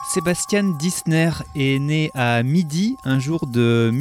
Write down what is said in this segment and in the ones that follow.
Sébastien Dissner est né à Midi un jour de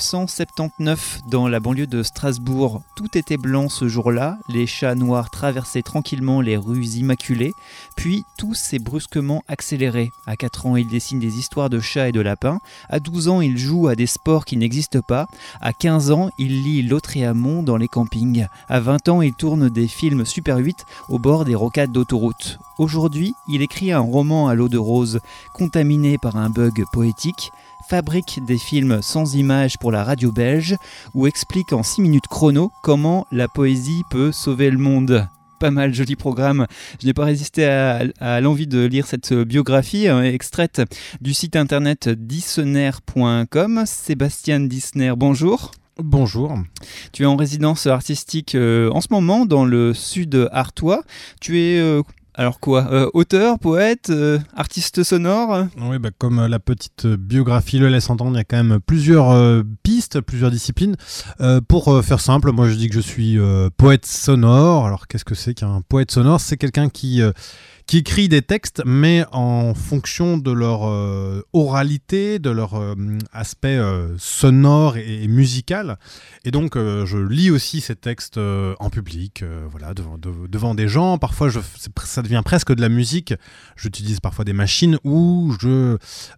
1979 dans la banlieue de Strasbourg. Tout était blanc ce jour-là, les chats noirs traversaient tranquillement les rues immaculées, puis tout s'est brusquement accéléré. À 4 ans, il dessine des histoires de chats et de lapins. À 12 ans, il joue à des sports qui n'existent pas. À 15 ans, il lit Lautréamont dans les campings. À 20 ans, il tourne des films Super 8 au bord des rocades d'autoroute. Aujourd'hui, il écrit un roman à l'eau de rose, contaminé par un bug poétique, fabrique des films sans images pour la radio belge ou explique en 6 minutes chrono comment la poésie peut sauver le monde. Pas mal, joli programme. Je n'ai pas résisté à l'envie de lire cette biographie extraite du site internet dissner.com. Sébastien Dissner, bonjour. Bonjour. Tu es en résidence artistique en ce moment dans le sud artois. Tu es... Alors quoi, auteur, poète, artiste sonore ? Oui, comme la petite biographie le laisse entendre, il y a quand même plusieurs pistes, plusieurs disciplines. Pour faire simple, moi je dis que je suis poète sonore. Alors qu'est-ce que c'est qu'un poète sonore ? C'est quelqu'un qui écrit des textes, mais en fonction de leur oralité, de leur aspect sonore et musical. Et donc, je lis aussi ces textes en public, devant des gens. Parfois, ça devient presque de la musique. J'utilise parfois des machines où je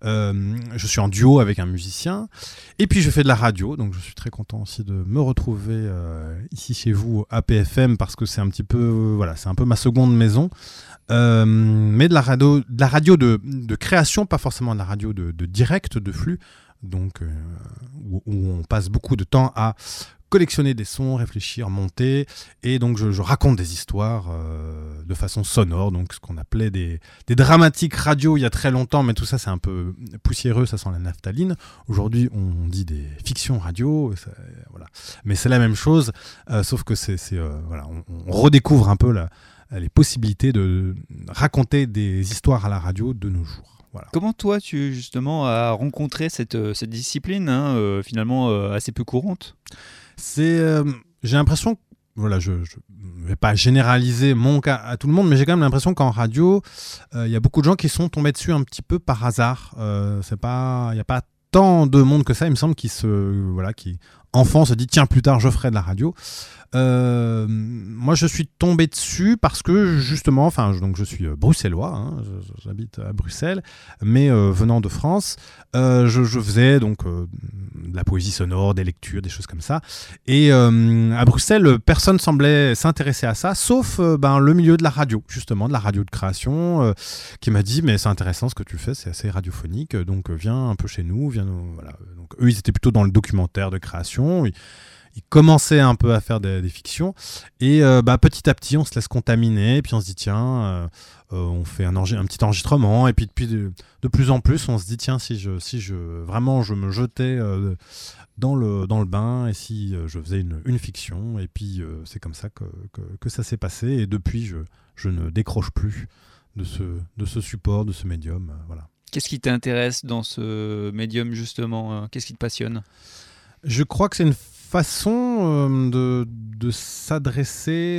suis en duo avec un musicien. Et puis, je fais de la radio. Donc, je suis très content aussi de me retrouver ici chez vous à PFM parce que c'est un petit peu, c'est un peu ma seconde maison. Mais de la radio de création, pas forcément de la radio de direct, de flux, donc où on passe beaucoup de temps à collectionner des sons, réfléchir, monter, et donc je raconte des histoires de façon sonore, donc ce qu'on appelait des dramatiques radio il y a très longtemps, mais tout ça c'est un peu poussiéreux, ça sent la naphtaline. Aujourd'hui on dit des fictions radio, mais c'est la même chose, sauf que on redécouvre un peu les possibilités de raconter des histoires à la radio de nos jours. Voilà. Comment toi tu justement as rencontré cette discipline finalement assez peu courante ? J'ai l'impression, je ne vais pas généraliser mon cas à tout le monde, mais j'ai quand même l'impression qu'en radio, il y a beaucoup de gens qui sont tombés dessus un petit peu par hasard. Il n'y a pas tant de monde que ça, il me semble, qui enfant se dit tiens plus tard je ferai de la radio. Moi je suis tombé dessus parce que justement, donc je suis bruxellois, j'habite à Bruxelles, mais venant de France, je faisais donc de la poésie sonore, des lectures, des choses comme ça. Et à Bruxelles, personne semblait s'intéresser à ça, sauf le milieu de la radio, justement, de la radio de création, qui m'a dit mais c'est intéressant ce que tu fais, c'est assez radiophonique, donc viens un peu chez nous, voilà. Donc eux ils étaient plutôt dans le documentaire de création. Ils commençaient un peu à faire des fictions et petit à petit on se laisse contaminer et puis on se dit tiens on fait un petit enregistrement et puis depuis de plus en plus on se dit tiens si je vraiment je me jetais dans le bain et si je faisais une fiction et puis c'est comme ça que ça s'est passé et depuis je ne décroche plus de ce support, de ce médium, voilà. Qu'est-ce qui t'intéresse dans ce médium justement ? Qu'est-ce qui te passionne ? Je crois que c'est une façon de s'adresser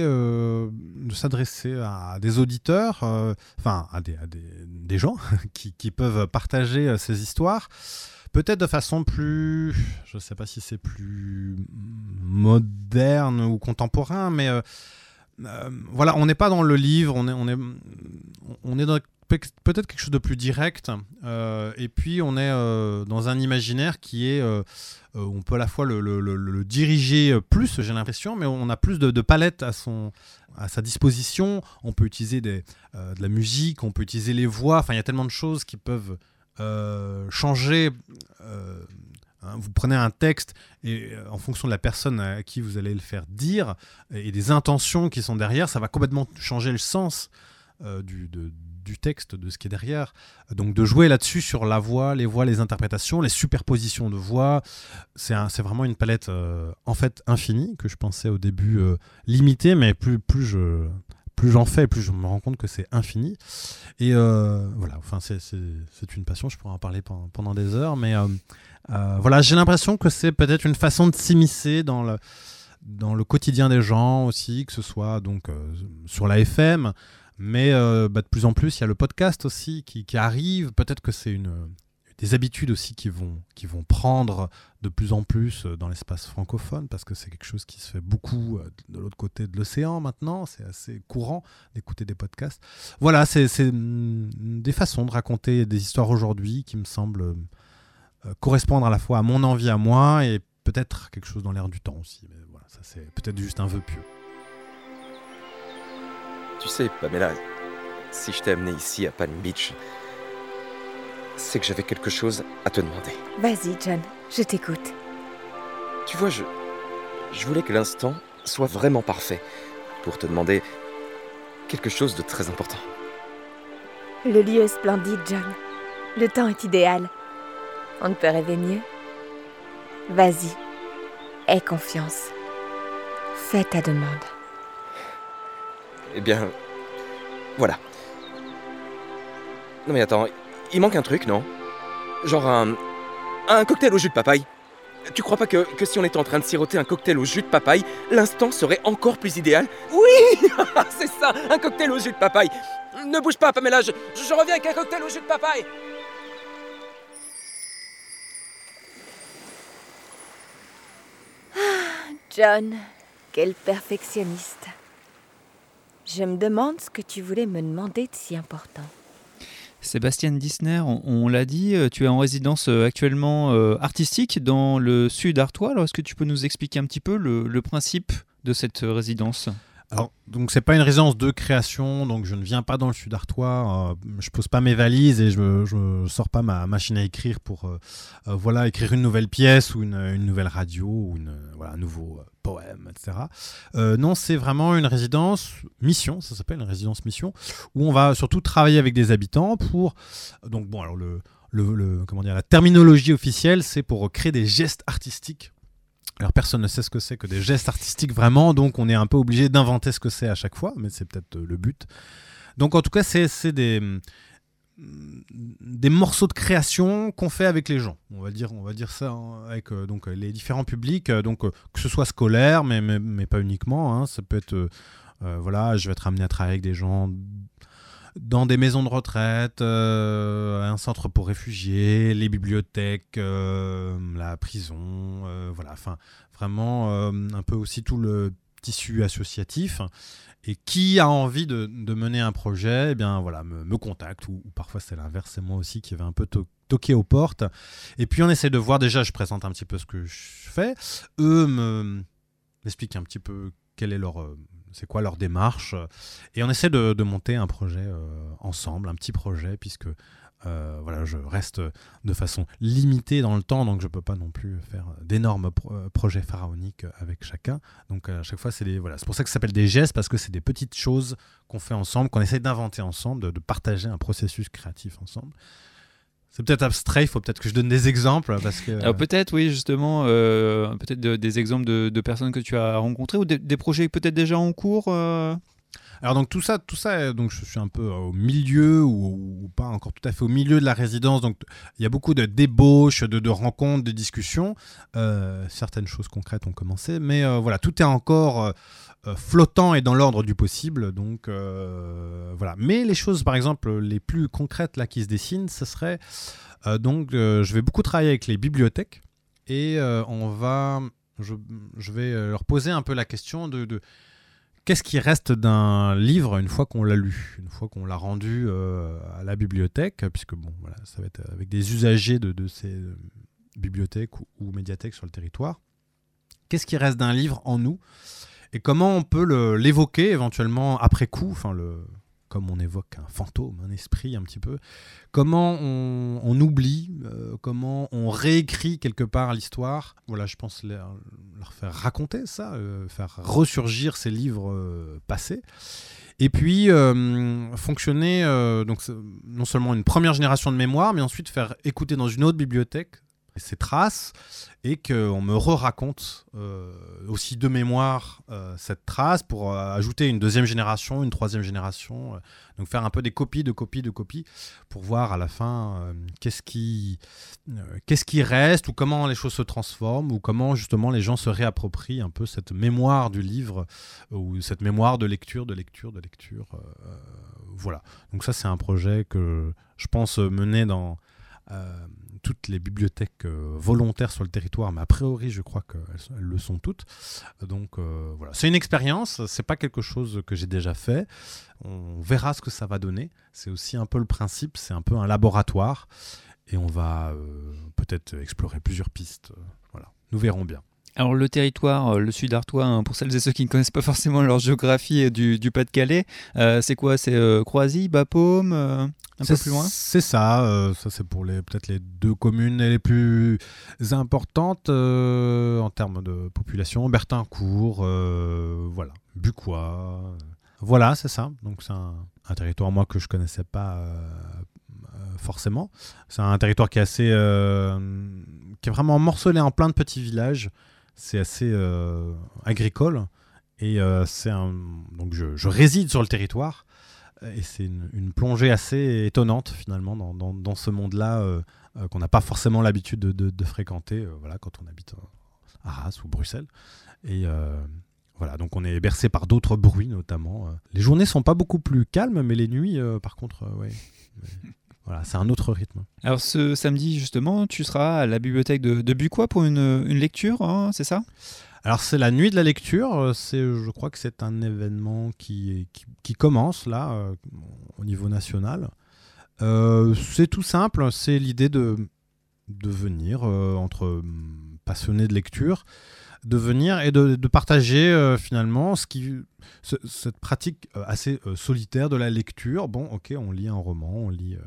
à des auditeurs, à des gens qui peuvent partager ces histoires, peut-être de façon plus, je ne sais pas si c'est plus moderne ou contemporain, mais on n'est pas dans le livre, on est dans peut-être quelque chose de plus direct, et puis on est dans un imaginaire qui est on peut à la fois le diriger plus, j'ai l'impression, mais on a plus de palettes à sa disposition. On peut utiliser de la musique, on peut utiliser les voix, il y a tellement de choses qui peuvent changer. Vous prenez un texte et en fonction de la personne à qui vous allez le faire dire et des intentions qui sont derrière, ça va complètement changer le sens du texte, de ce qui est derrière. Donc de jouer là-dessus sur la voix, les interprétations, les superpositions de voix, c'est vraiment une palette en fait infinie que je pensais au début limitée, mais plus j'en fais, plus je me rends compte que c'est infini. Et c'est une passion, je pourrais en parler pendant des heures, mais j'ai l'impression que c'est peut-être une façon de s'immiscer dans le quotidien des gens aussi, que ce soit donc sur la FM, Mais de plus en plus, il y a le podcast aussi qui arrive. Peut-être que c'est des habitudes aussi qui vont prendre de plus en plus dans l'espace francophone, parce que c'est quelque chose qui se fait beaucoup de l'autre côté de l'océan maintenant. C'est assez courant d'écouter des podcasts. Voilà, c'est des façons de raconter des histoires aujourd'hui qui me semblent correspondre à la fois à mon envie à moi et peut-être quelque chose dans l'air du temps aussi. Mais voilà, ça c'est peut-être juste un vœu pieux. Tu sais, Pamela, si je t'ai amené ici à Palm Beach, c'est que j'avais quelque chose à te demander. Vas-y, John, je t'écoute. Tu vois, je voulais que l'instant soit vraiment parfait pour te demander quelque chose de très important. Le lieu est splendide, John. Le temps est idéal. On ne peut rêver mieux. Vas-y, aie confiance. Fais ta demande. Eh bien, voilà. Non mais attends, il manque un truc, non? Genre un cocktail au jus de papaye. Tu crois pas que si on était en train de siroter un cocktail au jus de papaye, l'instant serait encore plus idéal? Oui. C'est ça, un cocktail au jus de papaye. Ne bouge pas, Pamela, je reviens avec un cocktail au jus de papaye. John, quel perfectionniste. Je me demande ce que tu voulais me demander de si important. Sébastien Dissner, on l'a dit, tu es en résidence actuellement artistique dans le Sud Artois. Alors, est-ce que tu peux nous expliquer un petit peu le principe de cette résidence ? Alors, donc c'est pas une résidence de création, donc je ne viens pas dans le Sud Artois, je pose pas mes valises et je sors pas ma machine à écrire pour écrire une nouvelle pièce ou une nouvelle radio ou un nouveau poème, etc. Non, c'est vraiment une résidence mission, ça s'appelle une résidence mission, où on va surtout travailler avec des habitants pour... Donc bon, alors la terminologie officielle, c'est pour créer des gestes artistiques. Alors personne ne sait ce que c'est que des gestes artistiques vraiment, donc on est un peu obligé d'inventer ce que c'est à chaque fois, mais c'est peut-être le but. Donc en tout cas, c'est des morceaux de création qu'on fait avec les gens. On va dire ça avec donc les différents publics, que ce soit scolaire, mais pas uniquement. Hein, ça peut être je vais être amené à travailler avec des gens dans des maisons de retraite, un centre pour réfugiés, les bibliothèques, la prison, vraiment un peu aussi tout le tissu associatif. Et qui a envie de mener un projet, eh bien voilà, me contacte, ou parfois c'est l'inverse, c'est moi aussi qui vais un peu toquer aux portes. Et puis on essaie de voir, déjà je présente un petit peu ce que je fais, eux m'expliquent un petit peu c'est quoi leur démarche, et on essaie de monter un projet ensemble, un petit projet, puisque je reste de façon limitée dans le temps, donc je ne peux pas non plus faire d'énormes projets pharaoniques avec chacun. Donc à chaque fois, c'est pour ça que ça s'appelle des gestes, parce que c'est des petites choses qu'on fait ensemble, qu'on essaie d'inventer ensemble, de partager un processus créatif ensemble. C'est peut-être abstrait, il faut peut-être que je donne des exemples. Parce que, Alors peut-être, oui, justement, peut-être des exemples de personnes que tu as rencontrées, ou des projets peut-être déjà en cours Alors donc tout ça, donc je suis un peu au milieu, ou pas encore tout à fait au milieu de la résidence. Donc il y a beaucoup de débauches, de rencontres, de discussions. Certaines choses concrètes ont commencé, mais tout est encore flottant et dans l'ordre du possible. Donc Mais les choses, par exemple, les plus concrètes là qui se dessinent, ce serait je vais beaucoup travailler avec les bibliothèques, et je vais leur poser un peu la question de qu'est-ce qui reste d'un livre une fois qu'on l'a lu, une fois qu'on l'a rendu à la bibliothèque, puisque ça va être avec des usagers de ces bibliothèques ou médiathèques sur le territoire. Qu'est-ce qui reste d'un livre en nous, et comment on peut l'évoquer éventuellement après coup, comme on évoque un fantôme, un esprit un petit peu, comment on oublie, comment on réécrit quelque part l'histoire. Voilà, je pense leur faire raconter ça, faire ressurgir ces livres passés. Et puis fonctionner, non seulement une première génération de mémoire, mais ensuite faire écouter dans une autre bibliothèque ces traces, et qu'on me re-raconte aussi de mémoire cette trace, pour ajouter une deuxième génération, une troisième génération, donc faire un peu des copies, pour voir à la fin qu'est-ce qui reste, ou comment les choses se transforment, ou comment justement les gens se réapproprient un peu cette mémoire du livre, ou cette mémoire de lecture. voilà. Donc ça, c'est un projet que je pense mener dans toutes les bibliothèques volontaires sur le territoire, mais a priori, je crois qu'elles le sont toutes. Donc voilà, c'est une expérience, c'est pas quelque chose que j'ai déjà fait. On verra ce que ça va donner. C'est aussi un peu le principe, c'est un peu un laboratoire, et on va peut-être explorer plusieurs pistes. Voilà, nous verrons bien. Alors le territoire, le sud artois, hein, pour celles et ceux qui ne connaissent pas forcément leur géographie du Pas-de-Calais, c'est quoi? C'est Croisy, Bapaume, un peu plus loin? C'est ça, ça c'est pour peut-être les 2 communes les plus importantes en termes de population. Bertincourt, voilà, Bucois, voilà, c'est ça. Donc c'est un territoire moi que je connaissais pas forcément. C'est un territoire qui est assez, qui est vraiment morcelé en plein de petits villages. C'est assez agricole et donc je réside sur le territoire et c'est une plongée assez étonnante finalement dans ce monde-là qu'on n'a pas forcément l'habitude de fréquenter voilà, quand on habite à Arras ou Bruxelles. Et voilà, donc on est bercé par d'autres bruits notamment. Les journées sont pas beaucoup plus calmes, mais les nuits par contre, ouais. Voilà, c'est un autre rythme. Alors ce samedi justement, tu seras à la bibliothèque de Bucois pour une lecture, hein, c'est ça? Alors c'est la nuit de la lecture, je crois que c'est un événement qui commence là, au niveau national. C'est tout simple, c'est l'idée de venir entre passionnés de lecture, de venir et de partager finalement cette pratique assez solitaire de la lecture. Bon, ok, on lit un roman, on lit...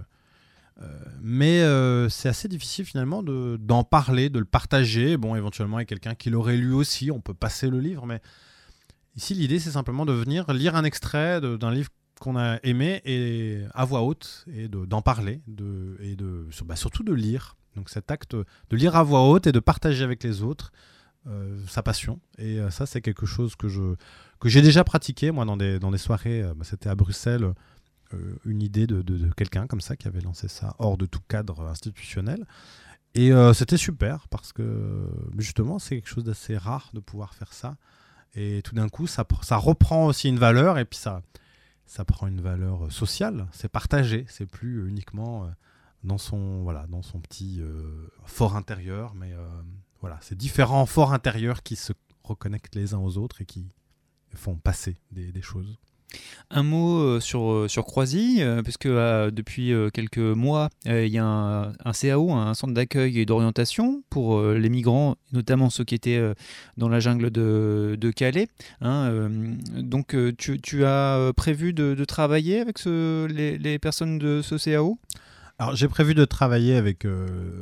mais c'est assez difficile finalement d'en parler, de le partager. Bon, éventuellement avec quelqu'un qui l'aurait lu aussi, on peut passer le livre, mais ici l'idée c'est simplement de venir lire un extrait d'un livre qu'on a aimé et à voix haute et d'en parler surtout de lire. Donc cet acte de lire à voix haute et de partager avec les autres sa passion. Et ça c'est quelque chose que j'ai déjà pratiqué moi dans des soirées. C'était à Bruxelles. Une idée de quelqu'un comme ça qui avait lancé ça hors de tout cadre institutionnel et c'était super parce que justement c'est quelque chose d'assez rare de pouvoir faire ça et tout d'un coup ça reprend aussi une valeur et puis ça prend une valeur sociale, c'est partagé, c'est plus uniquement dans son petit fort intérieur, mais voilà, c'est différents forts intérieurs qui se reconnectent les uns aux autres et qui font passer des choses. Un mot sur Croisy, puisque depuis quelques mois, il y a un CAO, un centre d'accueil et d'orientation pour les migrants, notamment ceux qui étaient dans la jungle de Calais. Hein, donc tu as prévu de travailler avec les personnes de ce CAO ? Alors j'ai prévu de travailler avec eux.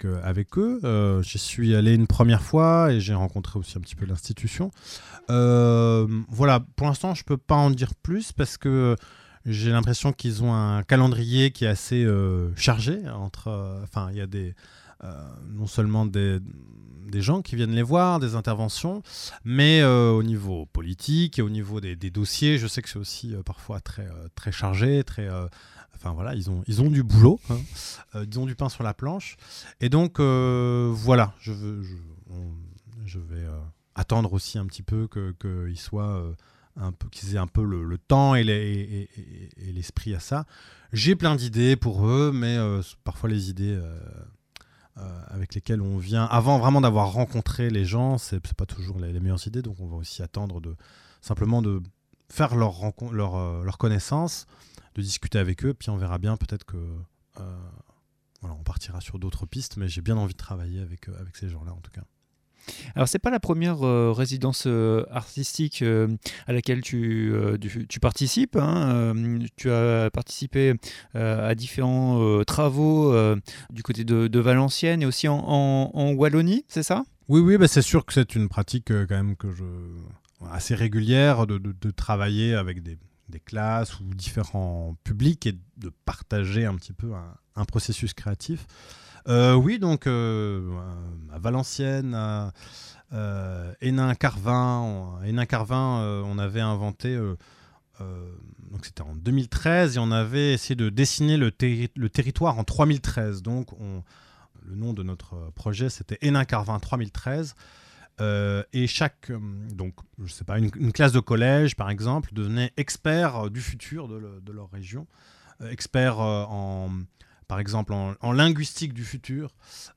J'y suis allé une première fois et j'ai rencontré aussi un petit peu l'institution. Voilà, pour l'instant je peux pas en dire plus parce que j'ai l'impression qu'ils ont un calendrier qui est assez chargé. Il y a non seulement des gens qui viennent les voir, des interventions, mais au niveau politique et au niveau des dossiers, je sais que c'est aussi parfois très, très chargé, très... Enfin voilà, ils ont du boulot, hein. Ils ont du pain sur la planche. Et donc voilà, je vais attendre aussi un petit peu qu'ils soient qu'ils aient un peu le temps et l'esprit à ça. J'ai plein d'idées pour eux, mais parfois les idées avec lesquelles on vient avant vraiment d'avoir rencontré les gens, c'est pas toujours les meilleures idées. Donc on va aussi attendre simplement de faire leur connaissance, de discuter avec eux, puis on verra bien, peut-être que on partira sur d'autres pistes, mais j'ai bien envie de travailler avec ces gens-là en tout cas. Alors c'est pas la première résidence artistique à laquelle tu participes, hein. Tu as participé à différents travaux du côté de Valenciennes et aussi en Wallonie, c'est ça ? Oui, c'est sûr que c'est une pratique quand même assez régulière de travailler avec des classes ou différents publics et de partager un petit peu un processus créatif. Oui, donc à Valenciennes, à Hénin-Carvin, on avait inventé, donc c'était en 2013, et on avait essayé de dessiner le territoire en 3013. Donc le nom de notre projet, c'était Hénin-Carvin 3013. Et chaque, donc, je sais pas, une classe de collège, par exemple, devenait expert du futur de leur région, expert par exemple, en linguistique du futur.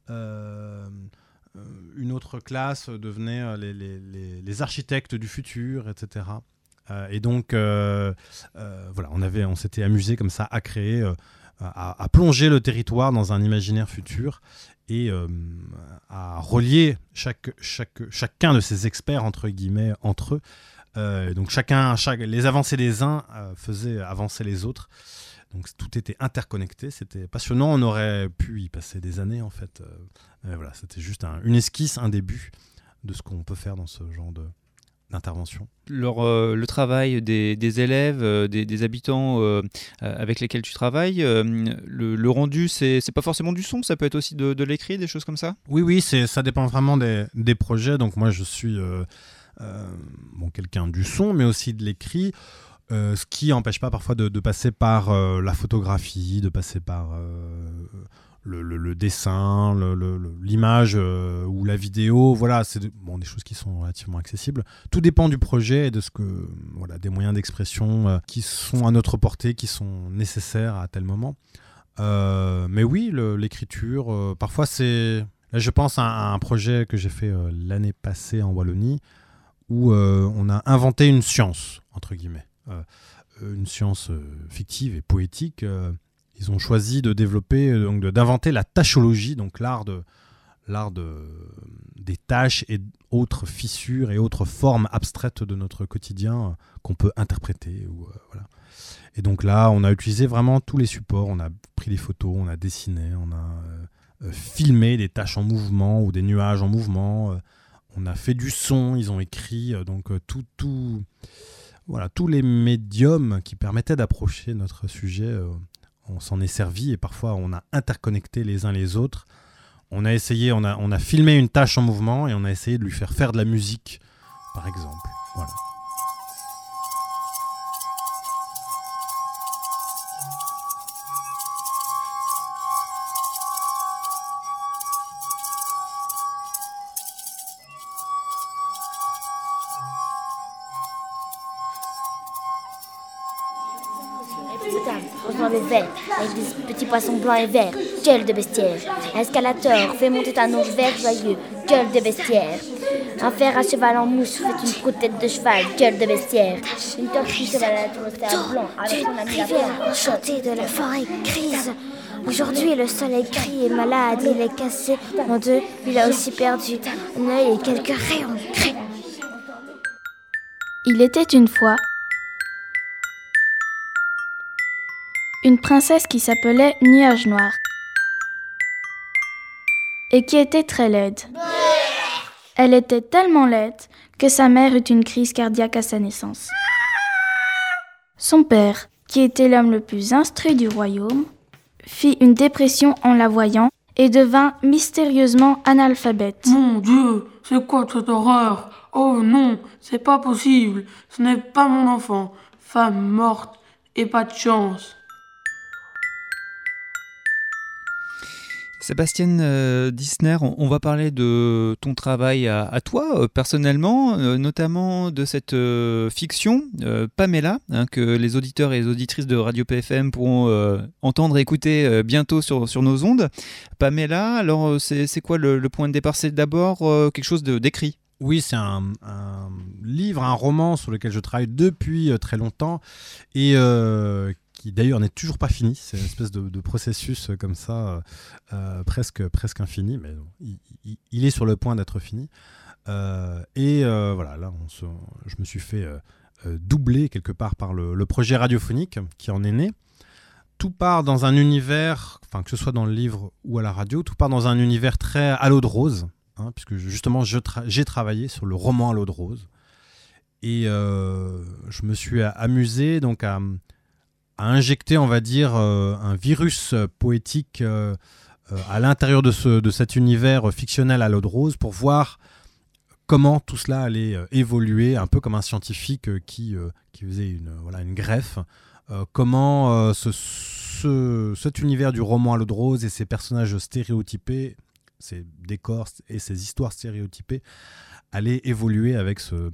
Une autre classe devenait les architectes du futur, etc. Et donc, voilà, on s'était amusé comme ça à créer, à plonger le territoire dans un imaginaire futur et à relier chacun de ces experts, entre guillemets, entre eux. Donc, les avancées des uns faisaient avancer les autres. Donc tout était interconnecté, c'était passionnant, on aurait pu y passer des années en fait. Voilà, c'était juste une esquisse, un début de ce qu'on peut faire dans ce genre d'intervention. Le travail des élèves, des habitants avec lesquels tu travailles, le rendu, c'est pas forcément du son, ça peut être aussi de l'écrit, des choses comme ça ? Oui, ça dépend vraiment des projets. Donc moi je suis quelqu'un du son, mais aussi de l'écrit. Ce qui n'empêche pas parfois de passer par la photographie, de passer par le dessin, l'image ou la vidéo. Voilà, c'est des choses qui sont relativement accessibles. Tout dépend du projet et de des moyens d'expression qui sont à notre portée, qui sont nécessaires à tel moment. Mais oui, l'écriture, parfois c'est... Là, je pense à un projet que j'ai fait l'année passée en Wallonie où on a inventé une science, entre guillemets. Une science fictive et poétique. Ils ont choisi de développer, d'inventer la tachologie, donc l'art des tâches et autres fissures et autres formes abstraites de notre quotidien qu'on peut interpréter. Voilà. Et donc là, on a utilisé vraiment tous les supports. On a pris des photos, on a dessiné, on a filmé des tâches en mouvement ou des nuages en mouvement. On a fait du son, ils ont écrit, voilà, tous les médiums qui permettaient d'approcher notre sujet, on s'en est servi et parfois on a interconnecté les uns les autres. On a filmé une tâche en mouvement et on a essayé de lui faire de la musique, par exemple. Voilà. Rejoins le vert, avec des petits poissons blancs et verts, gueule de bestiaire. Un escalator fait monter un ange vert joyeux, gueule de bestiaire. Un fer à cheval en mousse fait une croûte-tête de cheval, gueule de bestiaire. Une tortue cheval à la touristère blanc avec son ami rivière enchantée de la forêt grise. Aujourd'hui, le soleil gris est malade, il est cassé en deux, il a aussi perdu un œil et quelques rayons gris. Il était une fois une princesse qui s'appelait Nuage Noir et qui était très laide. Elle était tellement laide que sa mère eut une crise cardiaque à sa naissance. Son père, qui était l'homme le plus instruit du royaume, fit une dépression en la voyant et devint mystérieusement analphabète. Mon Dieu, c'est quoi cette horreur ? Oh non, c'est pas possible, ce n'est pas mon enfant. Femme morte et pas de chance. Sébastien Dissner, on va parler de ton travail à toi, personnellement, notamment de cette fiction, Pamela, que les auditeurs et les auditrices de Radio PFM pourront entendre et écouter bientôt sur nos ondes. Pamela, alors c'est quoi le point de départ ? C'est d'abord quelque chose d'écrit ? Oui, c'est un livre, un roman sur lequel je travaille depuis très longtemps et qui d'ailleurs n'est toujours pas fini. C'est une espèce de processus comme ça, presque infini, mais il est sur le point d'être fini. Voilà, là, je me suis fait doubler quelque part par le projet radiophonique qui en est né. Tout part dans un univers, que ce soit dans le livre ou à la radio, tout part dans un univers très à l'eau de rose, puisque justement j'ai travaillé sur le roman à l'eau de rose. Et je me suis amusé donc à injecter, on va dire, un virus poétique à l'intérieur de cet univers fictionnel à l'eau de rose pour voir comment tout cela allait évoluer, un peu comme un scientifique qui faisait une greffe. Comment cet univers du roman à l'eau de rose et ses personnages stéréotypés ces décors et ces histoires stéréotypées allaient évoluer avec ce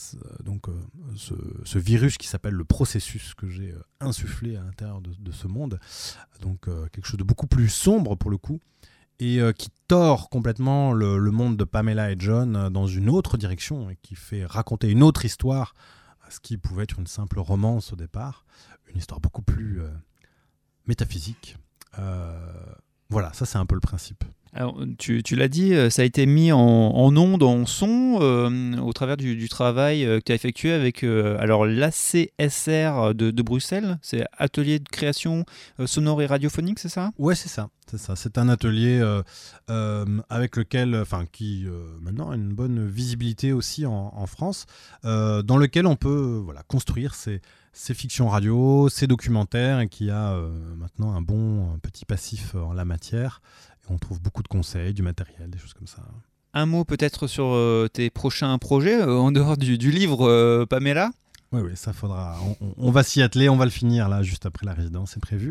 virus qui s'appelle le processus que j'ai insufflé à l'intérieur de ce monde. Donc quelque chose de beaucoup plus sombre pour le coup, et qui tord complètement le monde de Pamela et John dans une autre direction, et qui fait raconter une autre histoire à ce qui pouvait être une simple romance au départ, une histoire beaucoup plus métaphysique. Voilà, ça c'est un peu le principe. Alors, tu l'as dit, ça a été mis en ondes, en son, au travers du travail que tu as effectué avec l'ACSR de Bruxelles. C'est Atelier de création sonore et radiophonique, c'est ça ? Ouais, c'est ça. C'est un atelier avec lequel, qui maintenant a une bonne visibilité aussi en France, dans lequel on peut construire ces fictions radio, ces documentaires, et qui a maintenant un bon petit passif en la matière. On trouve beaucoup de conseils, du matériel, des choses comme ça. Un mot peut-être sur tes prochains projets, en dehors du livre Pamela ? Oui, ça faudra. On va s'y atteler, on va le finir là, juste après la résidence, c'est prévu.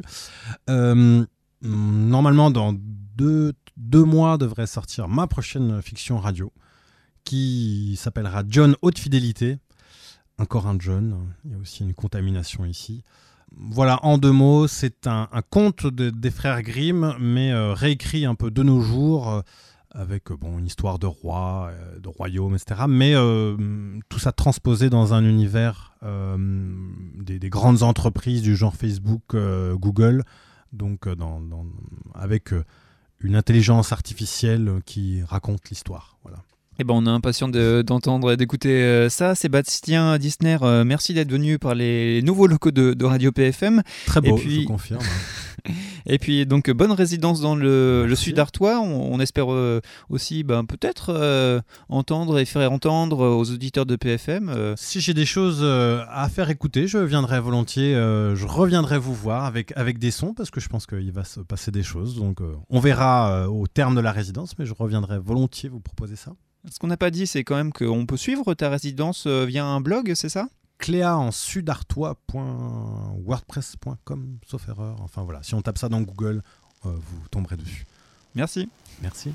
Normalement, dans deux mois, devrait sortir ma prochaine fiction radio, qui s'appellera John Haute Fidélité. Encore un John, il y a aussi une contamination ici. Voilà, en 2 mots, c'est un conte des frères Grimm, mais réécrit un peu de nos jours, avec une histoire de roi, de royaume, etc. Mais tout ça transposé dans un univers des grandes entreprises du genre Facebook, Google, donc avec une intelligence artificielle qui raconte l'histoire. Voilà. Eh ben, on est impatient d'entendre et d'écouter ça. Sébastien Dissner, merci d'être venu par les nouveaux locaux de Radio PFM. Très beau, je confirme. Et puis, donc, bonne résidence dans le sud artois. On espère aussi peut-être entendre et faire entendre aux auditeurs de PFM. Si j'ai des choses à faire écouter, je viendrai volontiers, je reviendrai vous voir avec des sons, parce que je pense qu'il va se passer des choses. Donc, on verra au terme de la résidence, mais je reviendrai volontiers vous proposer ça. Ce qu'on n'a pas dit, c'est quand même qu'on peut suivre ta résidence via un blog, c'est ça ? cléaensudartois.wordpress.com, sauf erreur. Enfin voilà, si on tape ça dans Google, vous tomberez dessus. Merci. Merci.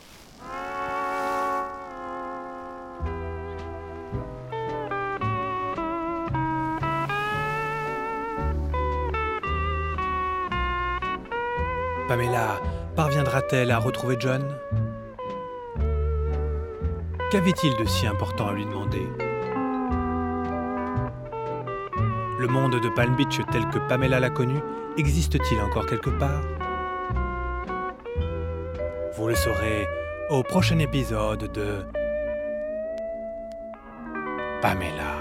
Pamela parviendra-t-elle à retrouver John ? Qu'avait-il de si important à lui demander ? Le monde de Palm Beach tel que Pamela l'a connu, existe-t-il encore quelque part ? Vous le saurez au prochain épisode de Pamela.